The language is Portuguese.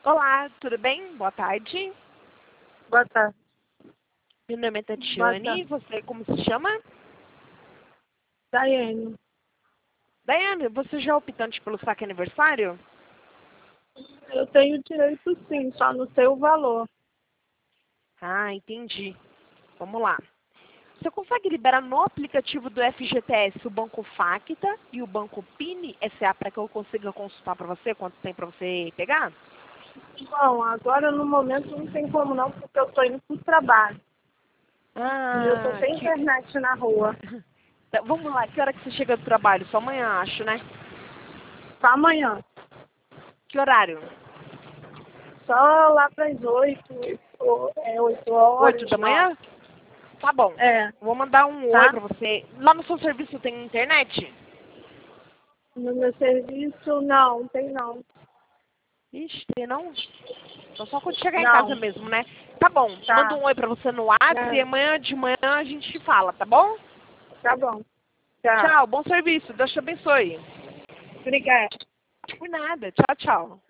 Olá, tudo bem? Boa tarde. Boa tarde. Meu nome é Tatiane. Você como se chama? Daiane. Daiane, você já é optante pelo saque aniversário? Eu tenho direito sim, só não sei o valor. Ah, entendi. Vamos lá. Você consegue liberar no aplicativo do FGTS o Banco Facta e o Banco Pini SA para que eu consiga consultar para você quanto tem para você pegar? Bom, agora no momento não tem como não, porque eu tô indo pro trabalho. E eu tô Ah, sem internet na rua. Tá, vamos lá, que hora que você chega do trabalho? Só amanhã, acho, né? Só amanhã. Que horário? Só lá pras 8 8 horas, da 9. manhã? Tá bom. É, Vou mandar um oi tá? pra você. Lá no seu serviço tem internet? No meu serviço, não tem não. Ixi, tem não? Então só quando chegar em casa Não, mesmo, né? Tá bom. Manda tá. um oi pra você no WhatsApp e É, amanhã de manhã a gente fala, tá bom? tá bom. Tá. Tchau, bom serviço. Deus te abençoe. Obrigada. Por nada. Tchau, tchau.